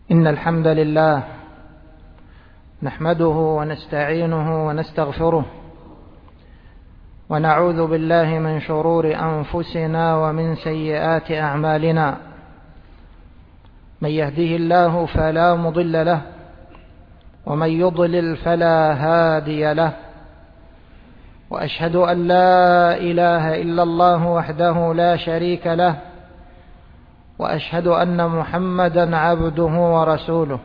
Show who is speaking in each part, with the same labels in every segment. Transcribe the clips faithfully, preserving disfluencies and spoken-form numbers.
Speaker 1: إن الحمد لله نحمده ونستعينه ونستغفره ونعوذ بالله من شرور أنفسنا ومن سيئات أعمالنا. من يهده الله فلا مضل له ومن يضلل فلا هادي له، وأشهد أن لا إله إلا الله وحده لا شريك له، وأشهد أن محمدا عبده ورسوله.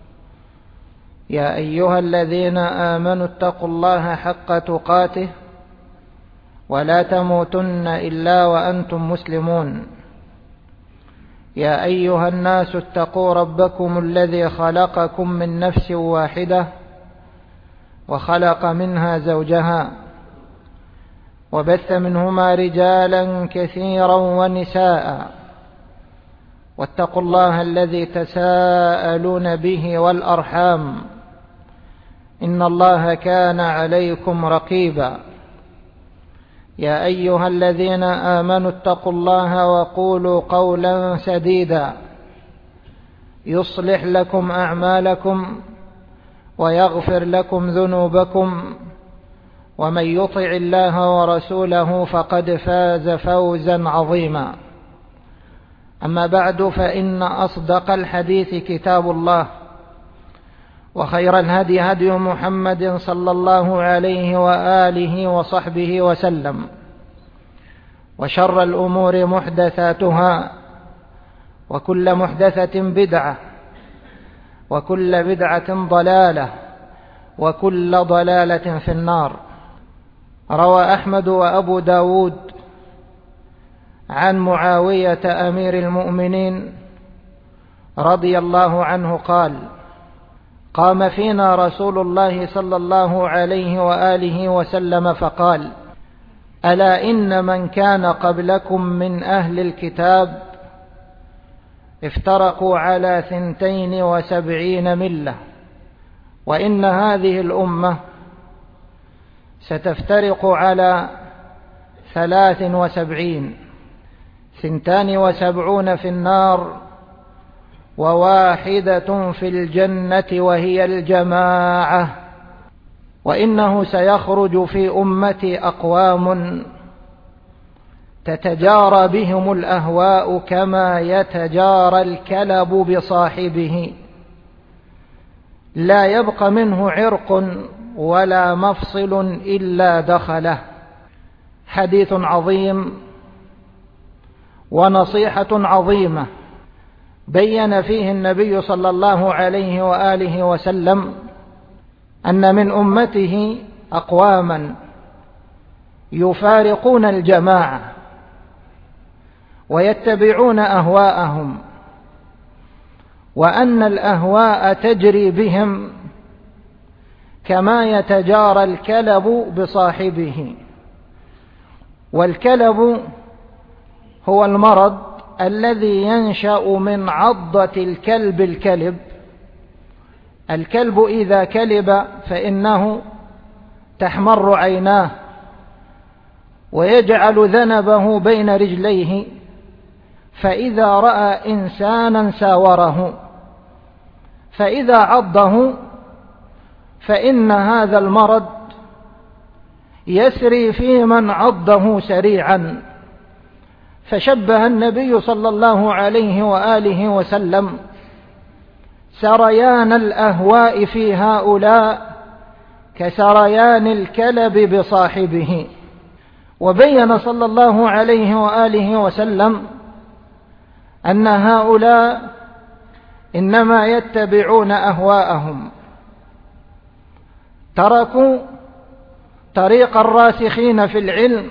Speaker 1: يا أيها الذين آمنوا اتقوا الله حق تقاته ولا تموتن إلا وأنتم مسلمون. يا أيها الناس اتقوا ربكم الذي خلقكم من نفس واحدة وخلق منها زوجها وبث منهما رجالا كثيرا ونساء، واتقوا الله الذي تساءلون به والأرحام إن الله كان عليكم رقيبا. يا أيها الذين آمنوا اتقوا الله وقولوا قولا سديدا يصلح لكم أعمالكم ويغفر لكم ذنوبكم، ومن يطع الله ورسوله فقد فاز فوزا عظيما. أما بعد، فإن أصدق الحديث كتاب الله، وخير الهدي هدي محمد صلى الله عليه وآله وصحبه وسلم، وشر الأمور محدثاتها، وكل محدثة بدعة، وكل بدعة ضلالة، وكل ضلالة في النار. روى أحمد وأبو داود عن معاوية أمير المؤمنين رضي الله عنه قال: قام فينا رسول الله صلى الله عليه وآله وسلم فقال: ألا إن من كان قبلكم من أهل الكتاب افترقوا على ثنتين وسبعين ملة، وإن هذه الأمة ستفترق على ثلاث وسبعين، ثنتان وسبعون في النار وواحدة في الجنة وهي الجماعة. وإنه سيخرج في أمتي أقوام تتجارى بهم الأهواء كما يتجارى الكلب بصاحبه، لا يبقى منه عرق ولا مفصل إلا دخله. حديث عظيم ونصيحة عظيمة بين فيه النبي صلى الله عليه وآله وسلم أن من أمته أقواما يفارقون الجماعة ويتبعون أهواءهم، وأن الأهواء تجري بهم كما يتجارى الكلب بصاحبه. والكلب هو المرض الذي ينشأ من عضة الكلب الكلب. الكلب إذا كلب فإنه تحمر عيناه ويجعل ذنبه بين رجليه، فإذا رأى إنسانا ساوره، فإذا عضه فإن هذا المرض يسري في من عضه سريعا. فشبه النبي صلى الله عليه وآله وسلم سريان الأهواء في هؤلاء كسريان الكلب بصاحبه، وبين صلى الله عليه وآله وسلم أن هؤلاء إنما يتبعون أهواءهم، تركوا طريق الراسخين في العلم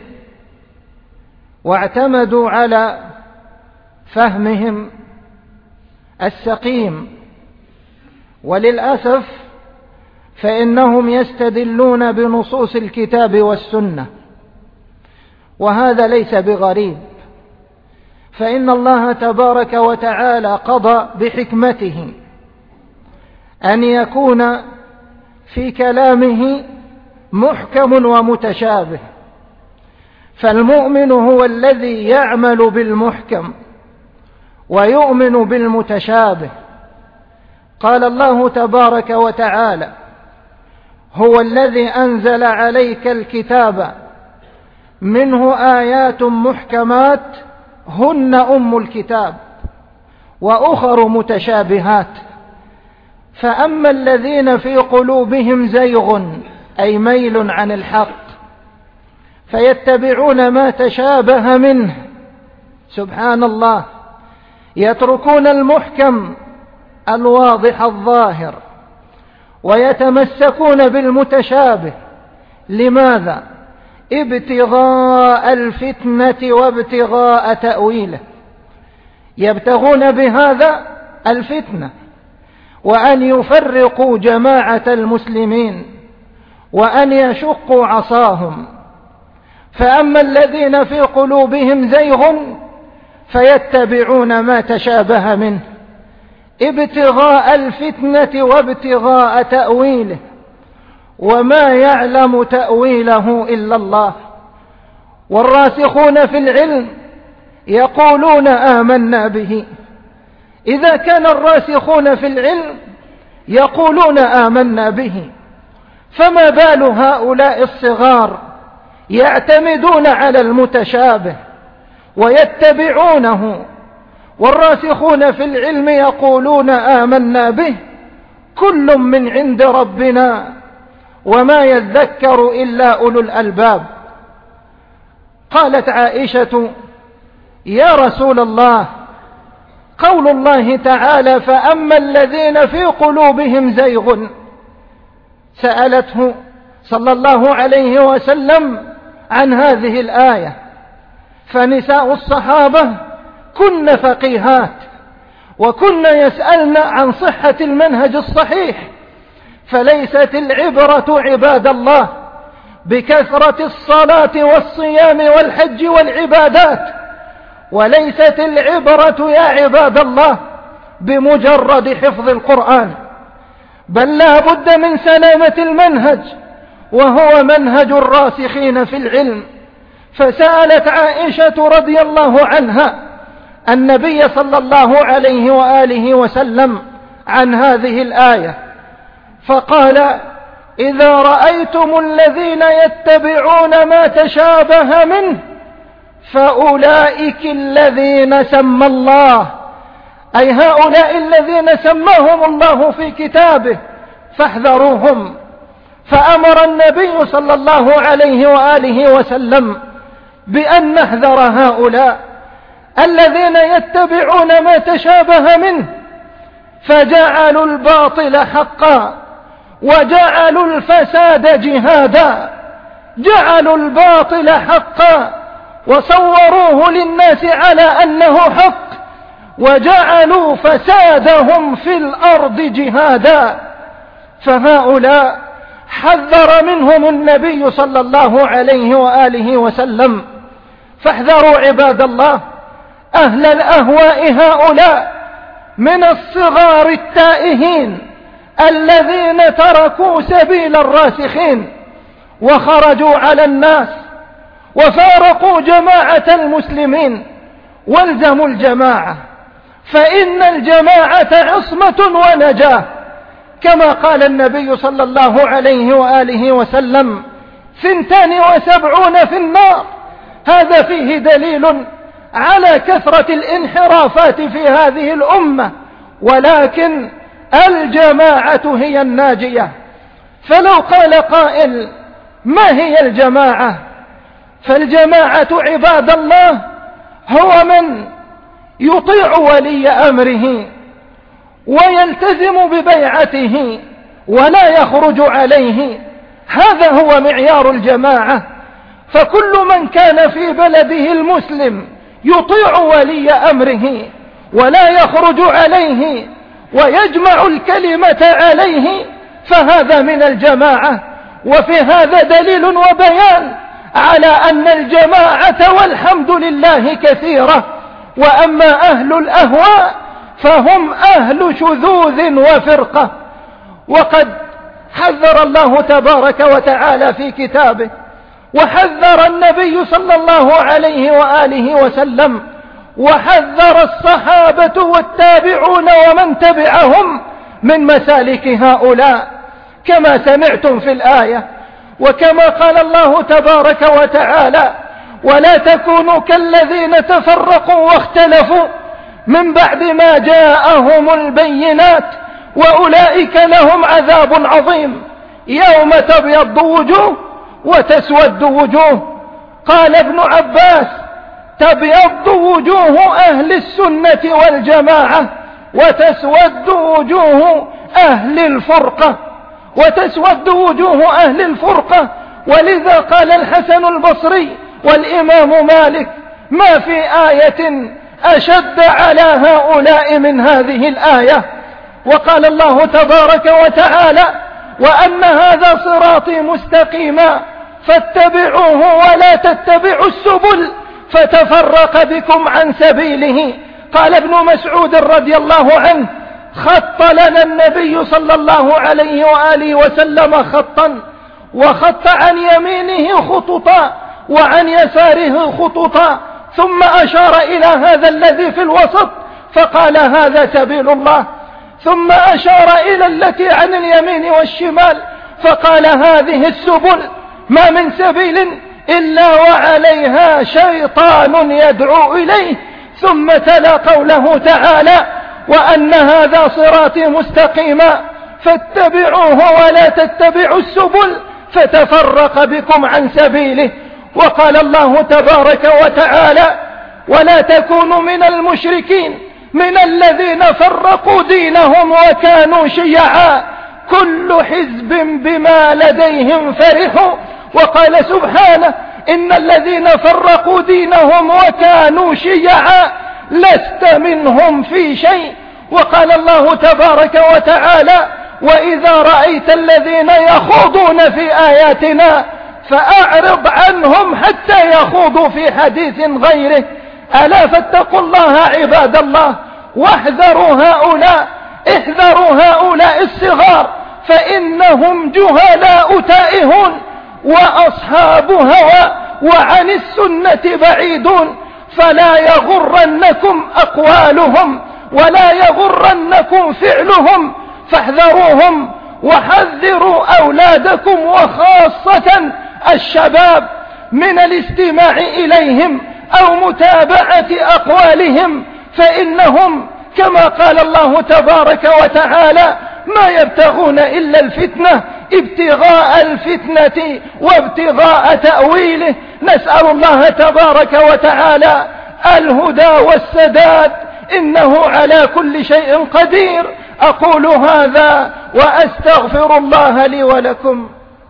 Speaker 1: واعتمدوا على فهمهم السقيم. وللأسف فإنهم يستدلون بنصوص الكتاب والسنة، وهذا ليس بغريب، فإن الله تبارك وتعالى قضى بحكمته أن يكون في كلامه محكم ومتشابه، فالمؤمن هو الذي يعمل بالمحكم ويؤمن بالمتشابه، قال الله تبارك وتعالى: هو الذي أنزل عليك الكتاب منه آيات محكمات هن أم الكتاب وأخر متشابهات، فأما الذين في قلوبهم زيغ أي ميل عن الحق فيتبعون ما تشابه منه، سبحان الله، يتركون المحكم الواضح الظاهر ويتمسكون بالمتشابه. لماذا؟ ابتغاء الفتنة وابتغاء تأويله، يبتغون بهذا الفتنة وأن يفرقوا جماعة المسلمين وأن يشقوا عصاهم. فأما الذين في قلوبهم زيغ فيتبعون ما تشابه منه ابتغاء الفتنة وابتغاء تأويله، وما يعلم تأويله إلا الله. والراسخون في العلم يقولون آمنا به. إذا كان الراسخون في العلم يقولون آمنا به، فما بال هؤلاء الصغار يعتمدون على المتشابه ويتبعونه، والراسخون في العلم يقولون آمنا به كل من عند ربنا وما يذكر إلا أولو الألباب. قالت عائشة: يا رسول الله، قول الله تعالى فأما الذين في قلوبهم زيغ، سألته صلى الله عليه وسلم عن هذه الآية، فنساء الصحابة كن فقيهات وكن يسألن عن صحة المنهج الصحيح، فليست العبرة عباد الله بكثرة الصلاة والصيام والحج والعبادات، وليست العبرة يا عباد الله بمجرد حفظ القرآن، بل لا بد من سلامة المنهج، وهو منهج الراسخين في العلم. فسألت عائشة رضي الله عنها النبي صلى الله عليه وآله وسلم عن هذه الآية، فقال: إذا رأيتم الذين يتبعون ما تشابه منه فأولئك الذين سمى الله، أي هؤلاء الذين سماهم الله في كتابه فاحذروهم. فأمر النبي صلى الله عليه وآله وسلم بأن نحذر هؤلاء الذين يتبعون ما تشابه منه فجعلوا الباطل حقا وجعلوا الفساد جهادا، جعلوا الباطل حقا وصوروه للناس على أنه حق، وجعلوا فسادهم في الأرض جهادا. فهؤلاء حذر منهم النبي صلى الله عليه وآله وسلم، فاحذروا عباد الله أهل الأهواء هؤلاء من الصغار التائهين الذين تركوا سبيل الراسخين وخرجوا على الناس وفارقوا جماعة المسلمين. والزموا الجماعة، فإن الجماعة عصمة ونجاة، كما قال النبي صلى الله عليه وآله وسلم: ثنتان وسبعون في النار. هذا فيه دليل على كثرة الانحرافات في هذه الأمة، ولكن الجماعة هي الناجية. فلو قال قائل: ما هي الجماعة؟ فالجماعة عباد الله هو من يطيع ولي أمره ويلتزم ببيعته ولا يخرج عليه، هذا هو معيار الجماعة. فكل من كان في بلده المسلم يطيع ولي أمره ولا يخرج عليه ويجمع الكلمة عليه فهذا من الجماعة. وفي هذا دليل وبيان على أن الجماعة والحمد لله كثيرة. وأما أهل الأهواء فهم أهل شذوذ وفرقة. وقد حذر الله تبارك وتعالى في كتابه، وحذر النبي صلى الله عليه وآله وسلم، وحذر الصحابة والتابعون ومن تبعهم من مسالك هؤلاء كما سمعتم في الآية، وكما قال الله تبارك وتعالى: ولا تكونوا كالذين تفرقوا واختلفوا من بعد ما جاءهم البينات وأولئك لهم عذاب عظيم. يوم تبيض وجوه وتسود وجوه. قال ابن عباس: تبيض وجوه أهل السنة والجماعة وتسود وجوه أهل الفرقة وتسود وجوه أهل الفرقة ولذا قال الحسن البصري والإمام مالك: ما في آية أشد على هؤلاء من هذه الآية. وقال الله تبارك وتعالى: وأن هذا صراطي مستقيما فاتبعوه ولا تتبعوا السبل فتفرق بكم عن سبيله. قال ابن مسعود رضي الله عنه: خط لنا النبي صلى الله عليه وآله وسلم خطا، وخط عن يمينه خططا وعن يساره خططا، ثم أشار إلى هذا الذي في الوسط فقال: هذا سبيل الله، ثم أشار إلى التي عن اليمين والشمال فقال: هذه السبل، ما من سبيل إلا وعليها شيطان يدعو إليه. ثم تلا قوله تعالى: وأن هذا صراطي مستقيما فاتبعوه ولا تتبعوا السبل فتفرق بكم عن سبيله. وقال الله تبارك وتعالى: ولا تكونوا من المشركين من الذين فرقوا دينهم وكانوا شيعا كل حزب بما لديهم فرحوا. وقال سبحانه: إن الذين فرقوا دينهم وكانوا شيعا لست منهم في شيء. وقال الله تبارك وتعالى: وإذا رأيت الذين يخوضون في آياتنا فأعرض عنهم حتى يخوضوا في حديث غيره. ألا فاتقوا الله عباد الله واحذروا هؤلاء، احذروا هؤلاء الصغار فإنهم جهلاء تائهون وأصحاب هوى وعن السنة بعيدون. فلا يغرنكم أقوالهم ولا يغرنكم فعلهم، فاحذروهم وحذروا أولادكم وخاصة الشباب من الاستماع إليهم أو متابعة أقوالهم، فإنهم كما قال الله تبارك وتعالى: ما يبتغون إلا الفتنة ابتغاء الفتنة وابتغاء تأويله. نسأل الله تبارك وتعالى الهدى والسداد، إنه على كل شيء قدير. أقول هذا وأستغفر الله لي ولكم.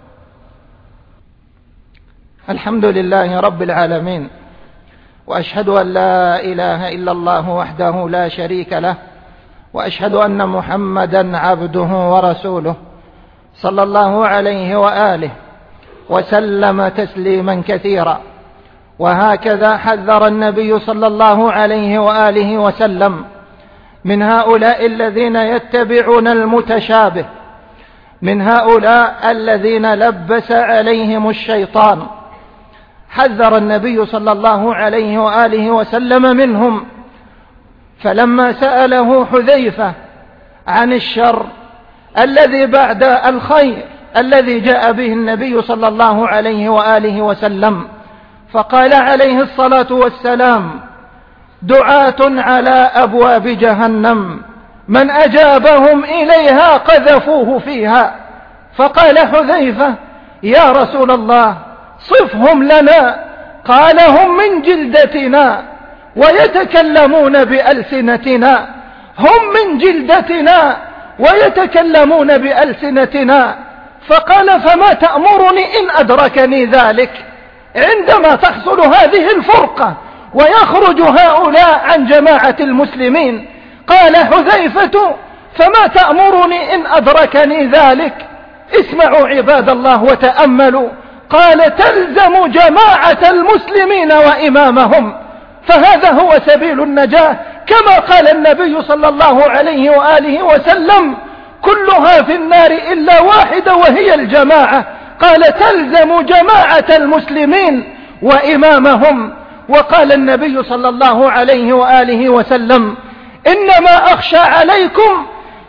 Speaker 1: الحمد لله رب العالمين، وأشهد أن لا إله إلا الله وحده لا شريك له، وأشهد أن محمدا عبده ورسوله صلى الله عليه وآله وسلم تسليما كثيرا. وهكذا حذر النبي صلى الله عليه وآله وسلم من هؤلاء الذين يتبعون المتشابه، من هؤلاء الذين لبس عليهم الشيطان. حذر النبي صلى الله عليه وآله وسلم منهم، فلما سأله حذيفة عن الشر الذي بعد الخير الذي جاء به النبي صلى الله عليه وآله وسلم، فقال عليه الصلاة والسلام: دعاة على أبواب جهنم من أجابهم إليها قذفوه فيها. فقال حذيفة: يا رسول الله صفهم لنا. قال: هم من جلدتنا ويتكلمون بألسنتنا، هم من جلدتنا ويتكلمون بألسنتنا. فقال: فما تأمرني إن أدركني ذلك عندما تحصل هذه الفرقة ويخرج هؤلاء عن جماعة المسلمين؟ قال حذيفة: فما تأمرني إن أدركني ذلك؟ اسمعوا عباد الله وتأملوا. قال: تلزم جماعة المسلمين وإمامهم، فهذا هو سبيل النجاة، كما قال النبي صلى الله عليه وآله وسلم: كلها في النار إلا واحدة وهي الجماعة. قال: تلزم جماعة المسلمين وإمامهم. وقال النبي صلى الله عليه وآله وسلم: إنما أخشى عليكم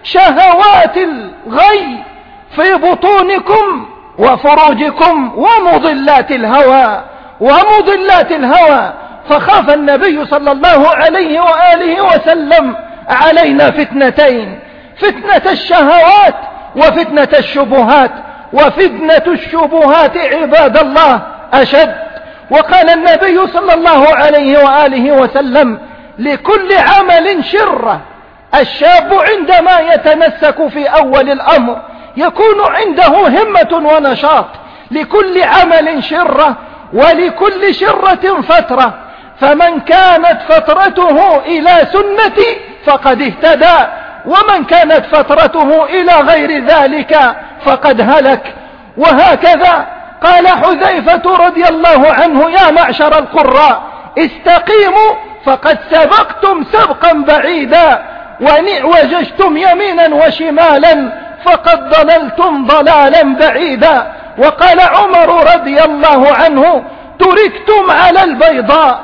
Speaker 1: شهوات الغي في بطونكم وفروجكم ومضلات الهوى ومضلات الهوى. فخاف النبي صلى الله عليه وآله وسلم علينا فتنتين: فتنة الشهوات وفتنة الشبهات. وفتنة الشبهات عباد الله أشد. وقال النبي صلى الله عليه وآله وسلم: لكل عمل شرة. الشاب عندما يتمسك في أول الأمر يكون عنده همة ونشاط. لكل عمل شرة ولكل شرة فترة، فمن كانت فترته إلى سنتي فقد اهتدى، ومن كانت فترته إلى غير ذلك فقد هلك. وهكذا قال حذيفة رضي الله عنه: يا معشر القراء استقيموا فقد سبقتم سبقا بعيدا، وججتم يمينا وشمالا فقد ضللتم ضلالا بعيدا. وقال عمر رضي الله عنه: تركتم على البيضاء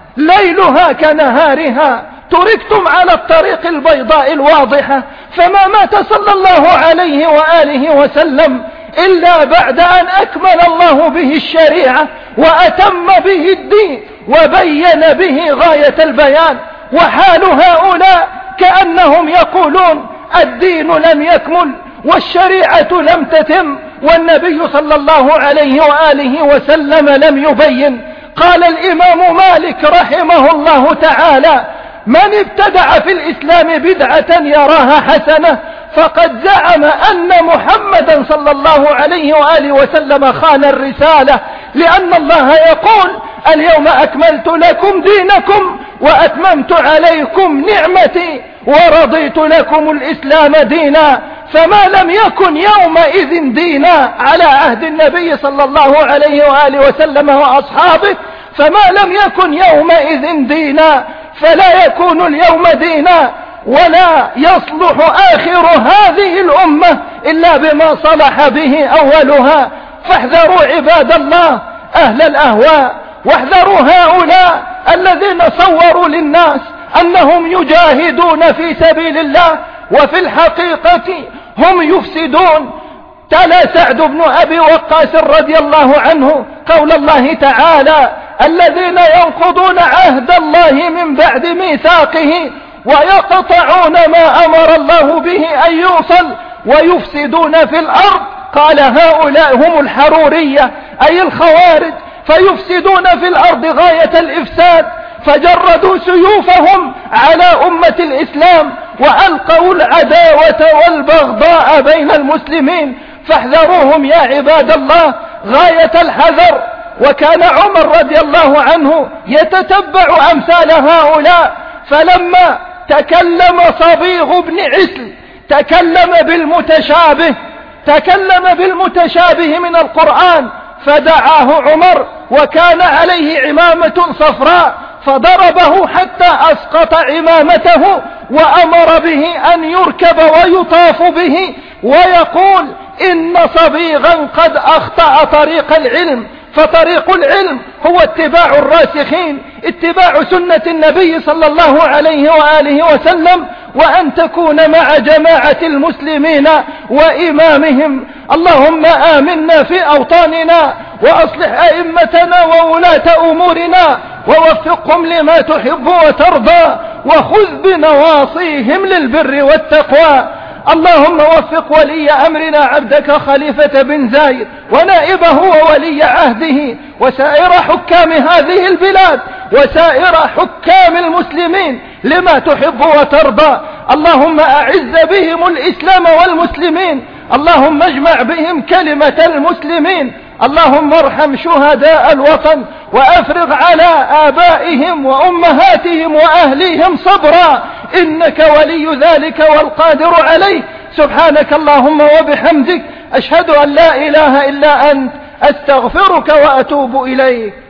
Speaker 1: ليلها كنهارها، تركتم على الطريق البيضاء الواضحة. فما مات صلى الله عليه وآله وسلم إلا بعد أن أكمل الله به الشريعة وأتم به الدين وبين به غاية البيان. وحال هؤلاء كأنهم يقولون: الدين لم يكمل والشريعة لم تتم والنبي صلى الله عليه وآله وسلم لم يبين. قال الإمام مالك رحمه الله تعالى: من ابتدع في الإسلام بدعة يراها حسنة فقد زعم أن محمدا صلى الله عليه وآله وسلم خان الرسالة، لأن الله يقول: اليوم أكملت لكم دينكم وأتممت عليكم نعمتي ورضيت لكم الإسلام دينا. فما لم يكن يومئذ دينا على عهد النبي صلى الله عليه وآله وسلم وأصحابه، فما لم يكن يومئذ دينا فلا يكون اليوم دينا، ولا يصلح آخر هذه الأمة إلا بما صلح به أولها. فاحذروا عباد الله أهل الأهواء، واحذروا هؤلاء الذين صوروا للناس أنهم يجاهدون في سبيل الله وفي الحقيقة هم يفسدون. تلا سعد بن أبي وقاص رضي الله عنه قول الله تعالى: الذين ينقضون عهد الله من بعد ميثاقه ويقطعون ما أمر الله به أن يوصل ويفسدون في الأرض. قال: هؤلاء هم الحرورية أي الخوارج، فيفسدون في الأرض غاية الإفساد، فجردوا سيوفهم على أمة الإسلام وألقوا العداوة والبغضاء بين المسلمين. فاحذروهم يا عباد الله غاية الحذر. وكان عمر رضي الله عنه يتتبع أمثال هؤلاء، فلما تكلم صبيغ بن عسل تكلم بالمتشابه تكلم بالمتشابه من القرآن، فدعاه عمر وكان عليه عمامة صفراء فضربه حتى أسقط عمامته، وأمر به أن يركب ويطاف به، ويقول: إن صبيغا قد أخطأ طريق العلم. فطريق العلم هو اتباع الراسخين، اتباع سنة النبي صلى الله عليه وآله وسلم، وأن تكون مع جماعة المسلمين وإمامهم. اللهم آمنا في أوطاننا وأصلح أئمتنا وولاة أمورنا ووفقهم لما تحب وترضى، وخذ بنواصيهم للبر والتقوى. اللهم وفق ولي أمرنا عبدك خليفة بن زايد ونائبه وولي عهده وسائر حكام هذه البلاد وسائر حكام المسلمين لما تحب وترضى. اللهم أعز بهم الإسلام والمسلمين، اللهم اجمع بهم كلمة المسلمين. اللهم ارحم شهداء الوطن وأفرغ على آبائهم وأمهاتهم وأهليهم صبرا، إنك ولي ذلك والقادر عليه. سبحانك اللهم وبحمدك، أشهد أن لا إله إلا أنت، أستغفرك وأتوب إليك.